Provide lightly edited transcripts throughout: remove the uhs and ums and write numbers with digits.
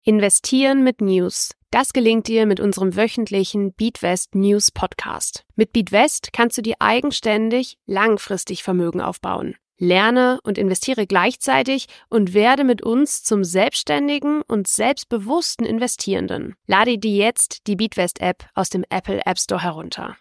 Investieren mit News. Das gelingt dir mit unserem wöchentlichen BeatWest News Podcast. Mit BeatWest kannst du dir eigenständig langfristig Vermögen aufbauen. Lerne und investiere gleichzeitig und werde mit uns zum selbstständigen und selbstbewussten Investierenden. Lade dir jetzt die BeatWest App aus dem Apple App Store herunter.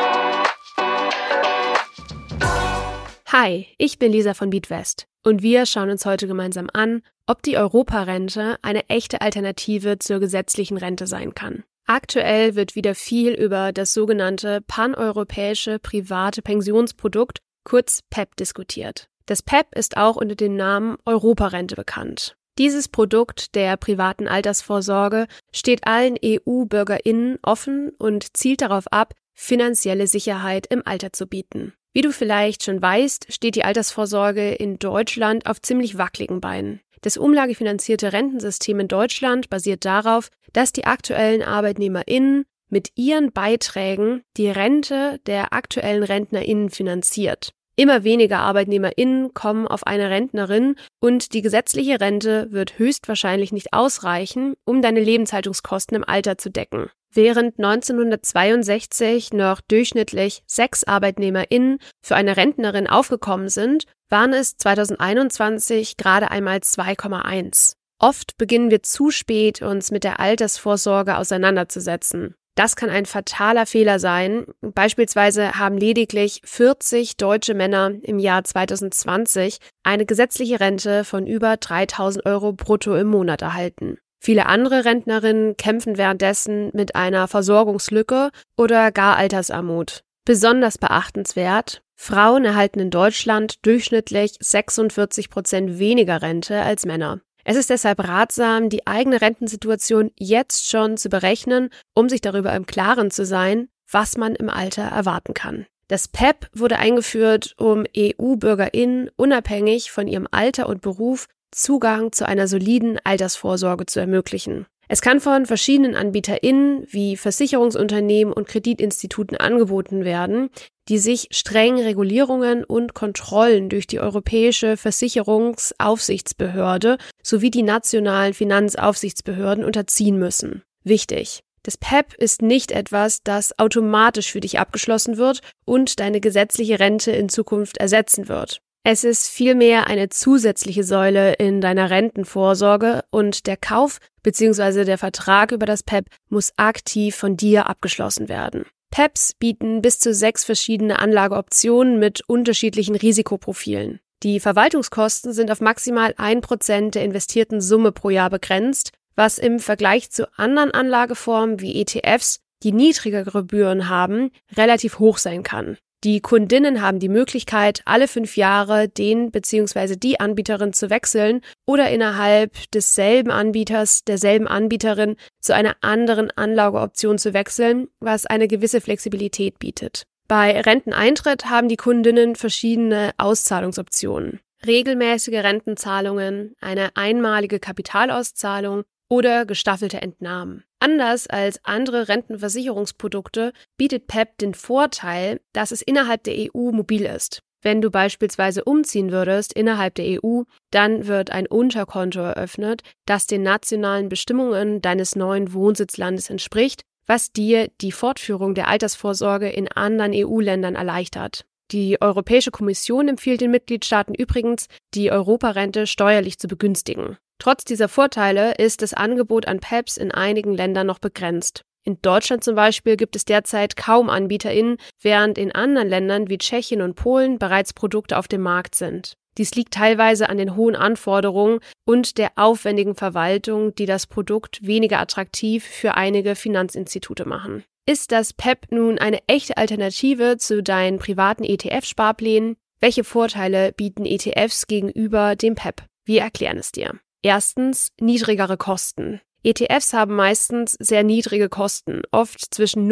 Hi, ich bin Lisa von BeatWest und wir schauen uns heute gemeinsam an, ob die Europarente eine echte Alternative zur gesetzlichen Rente sein kann. Aktuell wird wieder viel über das sogenannte paneuropäische private Pensionsprodukt, kurz PEP, diskutiert. Das PEP ist auch unter dem Namen Europarente bekannt. Dieses Produkt der privaten Altersvorsorge steht allen EU-BürgerInnen offen und zielt darauf ab, finanzielle Sicherheit im Alter zu bieten. Wie du vielleicht schon weißt, steht die Altersvorsorge in Deutschland auf ziemlich wackeligen Beinen. Das umlagefinanzierte Rentensystem in Deutschland basiert darauf, dass die aktuellen ArbeitnehmerInnen mit ihren Beiträgen die Rente der aktuellen RentnerInnen finanziert. Immer weniger ArbeitnehmerInnen kommen auf eine Rentnerin und die gesetzliche Rente wird höchstwahrscheinlich nicht ausreichen, um deine Lebenshaltungskosten im Alter zu decken. Während 1962 noch durchschnittlich 6 ArbeitnehmerInnen für eine Rentnerin aufgekommen sind, waren es 2021 gerade einmal 2,1. Oft beginnen wir zu spät, uns mit der Altersvorsorge auseinanderzusetzen. Das kann ein fataler Fehler sein. Beispielsweise haben lediglich 40 deutsche Männer im Jahr 2020 eine gesetzliche Rente von über 3.000 Euro brutto im Monat erhalten. Viele andere Rentnerinnen kämpfen währenddessen mit einer Versorgungslücke oder gar Altersarmut. Besonders beachtenswert: Frauen erhalten in Deutschland durchschnittlich 46% weniger Rente als Männer. Es ist deshalb ratsam, die eigene Rentensituation jetzt schon zu berechnen, um sich darüber im Klaren zu sein, was man im Alter erwarten kann. Das PEP wurde eingeführt, um EU-BürgerInnen unabhängig von ihrem Alter und Beruf Zugang zu einer soliden Altersvorsorge zu ermöglichen. Es kann von verschiedenen AnbieterInnen wie Versicherungsunternehmen und Kreditinstituten angeboten werden, die sich strengen Regulierungen und Kontrollen durch die Europäische Versicherungsaufsichtsbehörde sowie die nationalen Finanzaufsichtsbehörden unterziehen müssen. Wichtig: Das PEP ist nicht etwas, das automatisch für dich abgeschlossen wird und deine gesetzliche Rente in Zukunft ersetzen wird. Es ist vielmehr eine zusätzliche Säule in deiner Rentenvorsorge und der Kauf bzw. der Vertrag über das PEP muss aktiv von dir abgeschlossen werden. PEPs bieten bis zu 6 verschiedene Anlageoptionen mit unterschiedlichen Risikoprofilen. Die Verwaltungskosten sind auf maximal 1% der investierten Summe pro Jahr begrenzt, was im Vergleich zu anderen Anlageformen wie ETFs, die niedrigere Gebühren haben, relativ hoch sein kann. Die Kundinnen haben die Möglichkeit, alle 5 Jahre den bzw. die Anbieterin zu wechseln oder innerhalb desselben Anbieters, derselben Anbieterin zu einer anderen Anlageoption zu wechseln, was eine gewisse Flexibilität bietet. Bei Renteneintritt haben die Kundinnen verschiedene Auszahlungsoptionen: regelmäßige Rentenzahlungen, eine einmalige Kapitalauszahlung oder gestaffelte Entnahmen. Anders als andere Rentenversicherungsprodukte bietet PEP den Vorteil, dass es innerhalb der EU mobil ist. Wenn du beispielsweise umziehen würdest innerhalb der EU, dann wird ein Unterkonto eröffnet, das den nationalen Bestimmungen deines neuen Wohnsitzlandes entspricht, was dir die Fortführung der Altersvorsorge in anderen EU-Ländern erleichtert. Die Europäische Kommission empfiehlt den Mitgliedstaaten übrigens, die Europarente steuerlich zu begünstigen. Trotz dieser Vorteile ist das Angebot an PEPs in einigen Ländern noch begrenzt. In Deutschland zum Beispiel gibt es derzeit kaum AnbieterInnen, während in anderen Ländern wie Tschechien und Polen bereits Produkte auf dem Markt sind. Dies liegt teilweise an den hohen Anforderungen und der aufwendigen Verwaltung, die das Produkt weniger attraktiv für einige Finanzinstitute machen. Ist das PEP nun eine echte Alternative zu deinen privaten ETF-Sparplänen? Welche Vorteile bieten ETFs gegenüber dem PEP? Wir erklären es dir. Erstens, niedrigere Kosten. ETFs haben meistens sehr niedrige Kosten, oft zwischen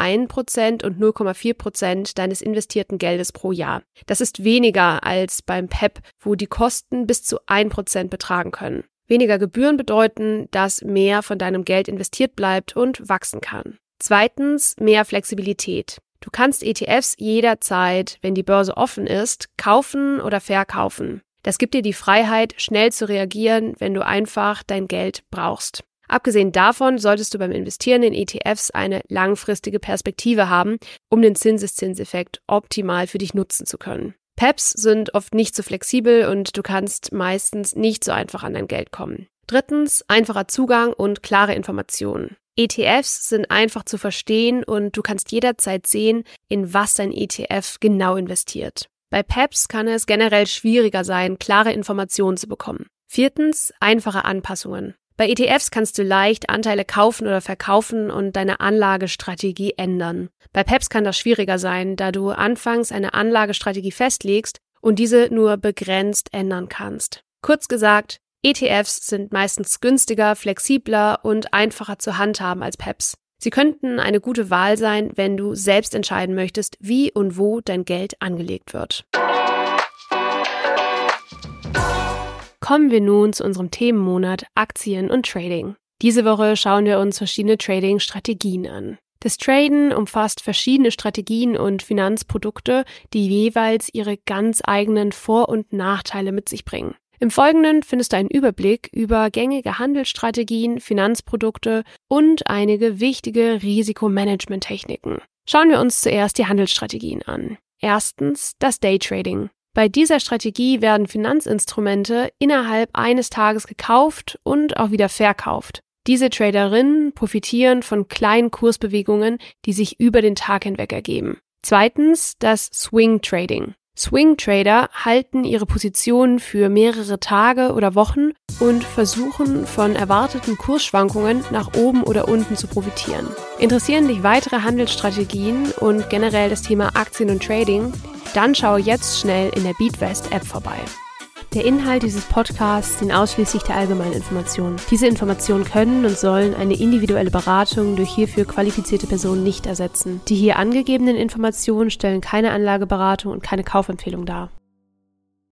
0,1% und 0,4% deines investierten Geldes pro Jahr. Das ist weniger als beim PEP, wo die Kosten bis zu 1% betragen können. Weniger Gebühren bedeuten, dass mehr von deinem Geld investiert bleibt und wachsen kann. Zweitens, mehr Flexibilität. Du kannst ETFs jederzeit, wenn die Börse offen ist, kaufen oder verkaufen. Das gibt dir die Freiheit, schnell zu reagieren, wenn du einfach dein Geld brauchst. Abgesehen davon solltest du beim Investieren in ETFs eine langfristige Perspektive haben, um den Zinseszinseffekt optimal für dich nutzen zu können. PEPs sind oft nicht so flexibel und du kannst meistens nicht so einfach an dein Geld kommen. Drittens, einfacher Zugang und klare Informationen. ETFs sind einfach zu verstehen und du kannst jederzeit sehen, in was dein ETF genau investiert. Bei PEPs kann es generell schwieriger sein, klare Informationen zu bekommen. Viertens, einfache Anpassungen. Bei ETFs kannst du leicht Anteile kaufen oder verkaufen und deine Anlagestrategie ändern. Bei PEPs kann das schwieriger sein, da du anfangs eine Anlagestrategie festlegst und diese nur begrenzt ändern kannst. Kurz gesagt, ETFs sind meistens günstiger, flexibler und einfacher zu handhaben als PEPs. Sie könnten eine gute Wahl sein, wenn du selbst entscheiden möchtest, wie und wo dein Geld angelegt wird. Kommen wir nun zu unserem Themenmonat Aktien und Trading. Diese Woche schauen wir uns verschiedene Trading-Strategien an. Das Traden umfasst verschiedene Strategien und Finanzprodukte, die jeweils ihre ganz eigenen Vor- und Nachteile mit sich bringen. Im Folgenden findest du einen Überblick über gängige Handelsstrategien, Finanzprodukte und einige wichtige Risikomanagement-Techniken. Schauen wir uns zuerst die Handelsstrategien an. Erstens das Daytrading. Bei dieser Strategie werden Finanzinstrumente innerhalb eines Tages gekauft und auch wieder verkauft. Diese Traderinnen profitieren von kleinen Kursbewegungen, die sich über den Tag hinweg ergeben. Zweitens das Swing Trading. Swing Trader halten ihre Positionen für mehrere Tage oder Wochen und versuchen von erwarteten Kursschwankungen nach oben oder unten zu profitieren. Interessieren dich weitere Handelsstrategien und generell das Thema Aktien und Trading? Dann schau jetzt schnell in der BeatWest-App vorbei. Der Inhalt dieses Podcasts dient ausschließlich der allgemeinen Information. Diese Informationen können und sollen eine individuelle Beratung durch hierfür qualifizierte Personen nicht ersetzen. Die hier angegebenen Informationen stellen keine Anlageberatung und keine Kaufempfehlung dar.